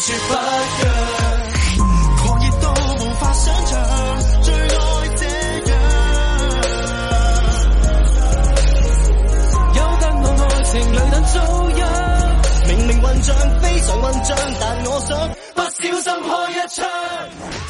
說不讓，狂熱到無法想象，最愛這樣。有得我愛情裏等遭殃，明明混帳非常混帳，但我想不小心開一槍。